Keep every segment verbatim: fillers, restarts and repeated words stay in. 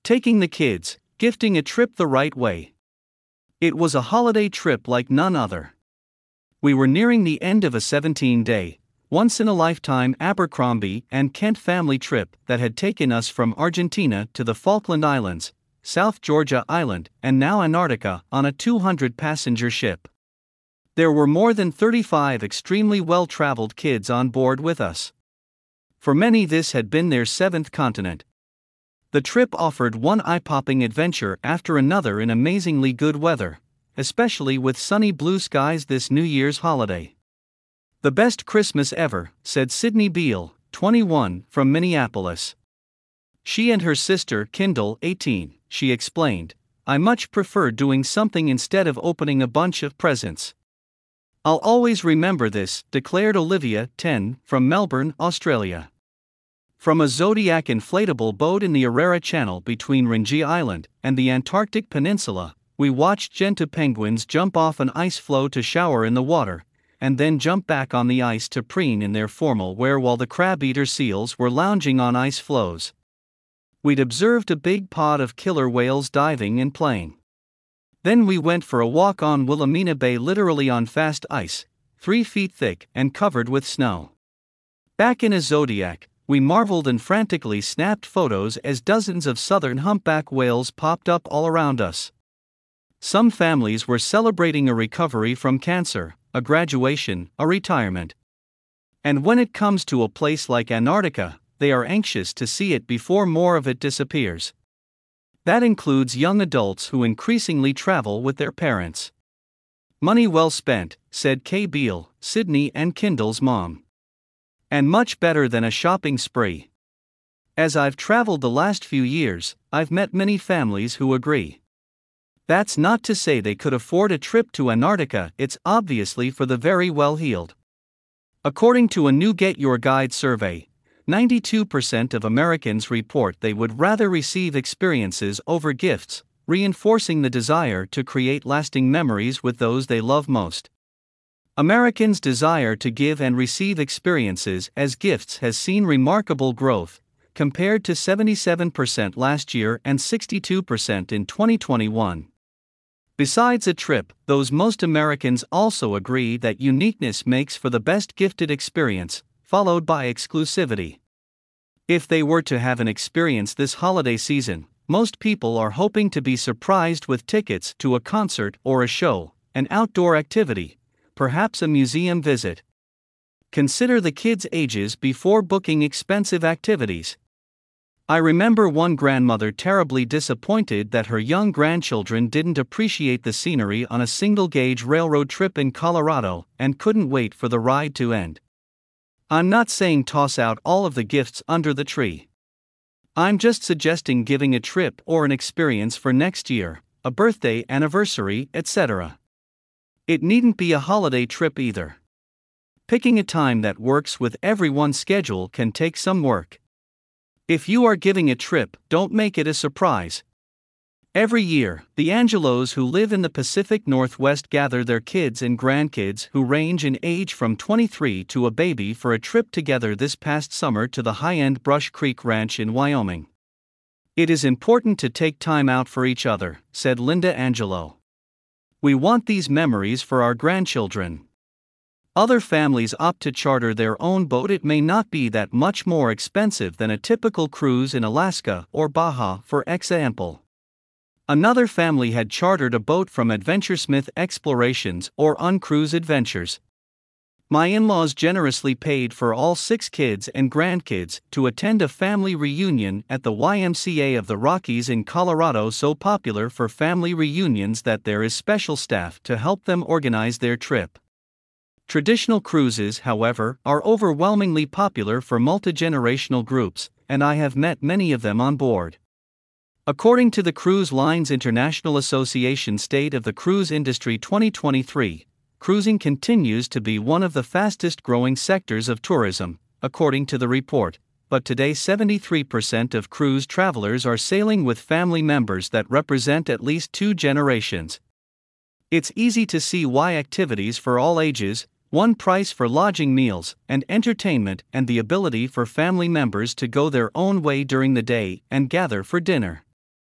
Taking the kids, gifting a trip the right way. It was a holiday trip like none other. We were nearing the end of a seventeen-day, once-in-a-lifetime Abercrombie and Kent family trip that had taken us from Argentina to the Falkland Islands, South Georgia Island, and now Antarctica on a two hundred passenger ship. There were more than thirty-five extremely well-traveled kids on board with us. For many, this had been their seventh continent. The trip offered one eye-popping adventure after another in amazingly good weather, especially with sunny blue skies this New Year's holiday. The best Christmas ever, said Sydney Beale, twenty-one, from Minneapolis. She and her sister Kendall, eighteen, she explained, "I much prefer doing something instead of opening a bunch of presents. I'll always remember this," declared Olivia, ten, from Melbourne, Australia. From a Zodiac inflatable boat in the Arrera Channel between Ringi Island and the Antarctic Peninsula, we watched Genta penguins jump off an ice floe to shower in the water, and then jump back on the ice to preen in their formal wear while the crab-eater seals were lounging on ice floes. We'd observed a big pod of killer whales diving and playing. Then we went for a walk on Wilhelmina Bay, literally on fast ice, three feet thick and covered with snow. Back in a Zodiac, we marveled and frantically snapped photos as dozens of southern humpback whales popped up all around us. Some families were celebrating a recovery from cancer, a graduation, a retirement. And when it comes to a place like Antarctica, they are anxious to see it before more of it disappears. That includes young adults who increasingly travel with their parents. Money well spent, said Kay Beale, Sydney and Kendall's mom. And much better than a shopping spree. As I've traveled the last few years, I've met many families who agree. That's not to say they could afford a trip to Antarctica, it's obviously for the very well-heeled. According to a new Get Your Guide survey, ninety-two percent of Americans report they would rather receive experiences over gifts, reinforcing the desire to create lasting memories with those they love most. Americans' desire to give and receive experiences as gifts has seen remarkable growth, compared to seventy-seven percent last year and sixty-two percent in twenty twenty-one. Besides a trip, those most Americans also agree that uniqueness makes for the best gifted experience, followed by exclusivity. If they were to have an experience this holiday season, most people are hoping to be surprised with tickets to a concert or a show, an outdoor activity, perhaps a museum visit. Consider the kids' ages before booking expensive activities. I remember one grandmother terribly disappointed that her young grandchildren didn't appreciate the scenery on a single-gauge railroad trip in Colorado and couldn't wait for the ride to end. I'm not saying toss out all of the gifts under the tree. I'm just suggesting giving a trip or an experience for next year, a birthday, anniversary, et cetera. It needn't be a holiday trip either. Picking a time that works with everyone's schedule can take some work. If you are giving a trip, don't make it a surprise. Every year, the Angelos who live in the Pacific Northwest gather their kids and grandkids who range in age from twenty-three to a baby for a trip together this past summer to the high-end Brush Creek Ranch in Wyoming. It is important to take time out for each other, said Linda Angelo. We want these memories for our grandchildren. Other families opt to charter their own boat. It may not be that much more expensive than a typical cruise in Alaska or Baja, for example. Another family had chartered a boat from AdventureSmith Explorations or Uncruise Adventures. My in-laws generously paid for all six kids and grandkids to attend a family reunion at the Y M C A of the Rockies in Colorado, so popular for family reunions that there is special staff to help them organize their trip. Traditional cruises, however, are overwhelmingly popular for multi-generational groups, and I have met many of them on board. According to the Cruise Lines International Association State of the Cruise Industry twenty twenty-three, cruising continues to be one of the fastest-growing sectors of tourism, according to the report, but today seventy-three percent of cruise travelers are sailing with family members that represent at least two generations. It's easy to see why activities for all ages, one price for lodging, meals, and entertainment, and the ability for family members to go their own way during the day and gather for dinner.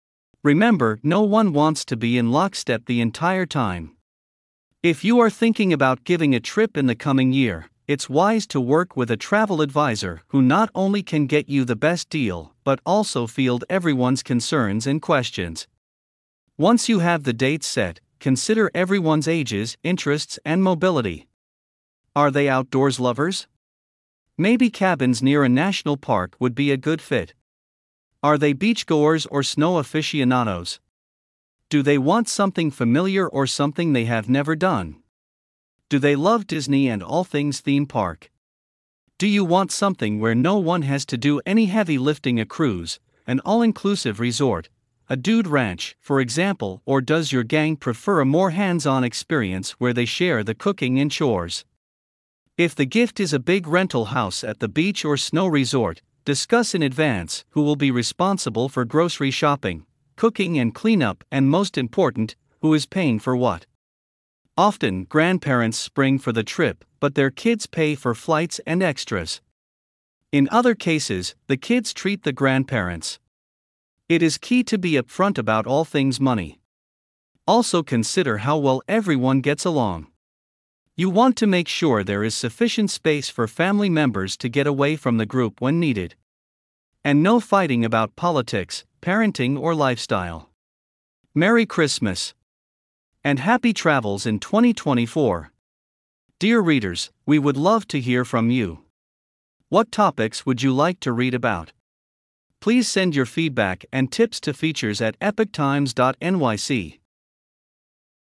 Remember, no one wants to be in lockstep the entire time. If you are thinking about giving a trip in the coming year, it's wise to work with a travel advisor who not only can get you the best deal, but also field everyone's concerns and questions. Once you have the dates set, consider everyone's ages, interests, and mobility. Are they outdoors lovers? Maybe cabins near a national park would be a good fit. Are they beachgoers or snow aficionados? Do they want something familiar or something they have never done? Do they love Disney and all things theme park? Do you want something where no one has to do any heavy lifting, a cruise, an all-inclusive resort, a dude ranch, for example, or does your gang prefer a more hands-on experience where they share the cooking and chores? If the gift is a big rental house at the beach or snow resort, discuss in advance who will be responsible for grocery shopping, cooking and cleanup, and most important, who is paying for what. Often, grandparents spring for the trip, but their kids pay for flights and extras. In other cases, the kids treat the grandparents. It is key to be upfront about all things money. Also consider how well everyone gets along. You want to make sure there is sufficient space for family members to get away from the group when needed. And no fighting about politics, parenting, or lifestyle. Merry Christmas! And happy travels in twenty twenty-four. Dear readers, we would love to hear from you. What topics would you like to read about? Please send your feedback and tips to features at epoch times dot n y c.